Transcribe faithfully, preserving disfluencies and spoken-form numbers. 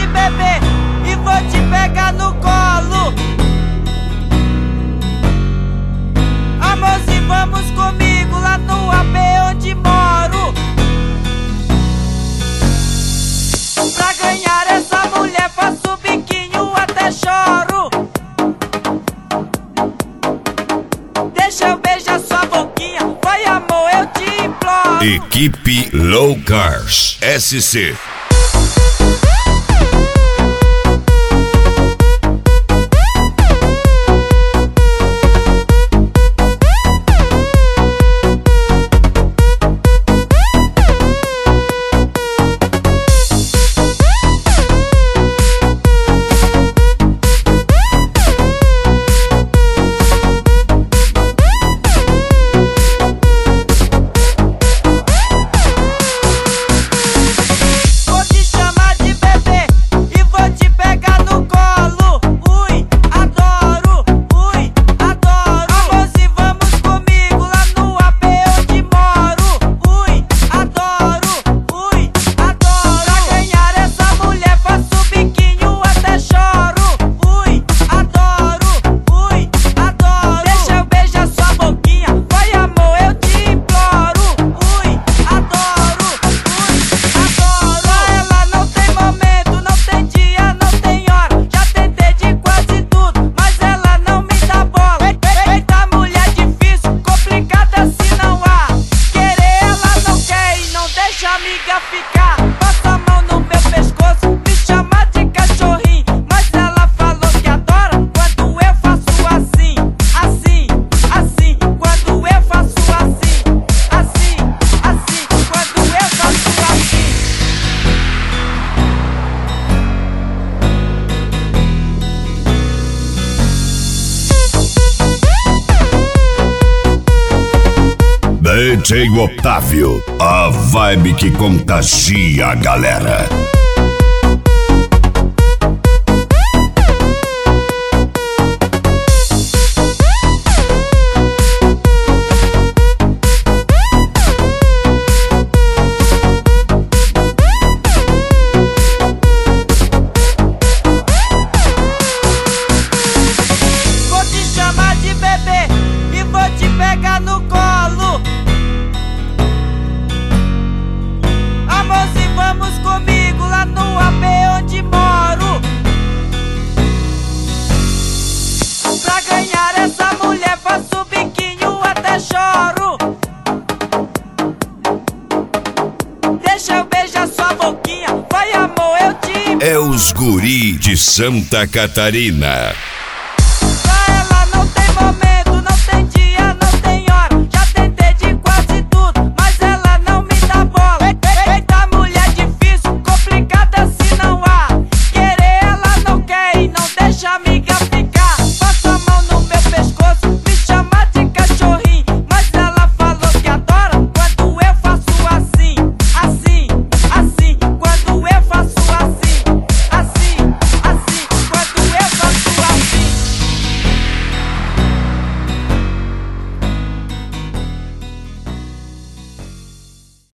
bebê e vou te pegar no colo. Amorzinho, vamos comigo lá no A B onde moro. Pra ganhar essa mulher faço biquinho até choro. Deixa eu beijar sua boquinha, vai amor, eu te imploro. Equipe Low Cars S C. Ficar, passa a mão no meu pescoço, me chama de cachorrinho, mas ela falou que adora quando eu faço assim, assim, assim, quando eu faço assim, assim, assim, quando eu faço assim. D J Otávio, a vibe que contagia a galera. Vou te chamar de bebê e vou te pegar no colo. Amorzinho, vamos comigo lá no A B onde moro. Pra ganhar essa mulher faço biquinho até choro. Deixa eu beijar sua boquinha, vai amor, eu te... É os guri de Santa Catarina.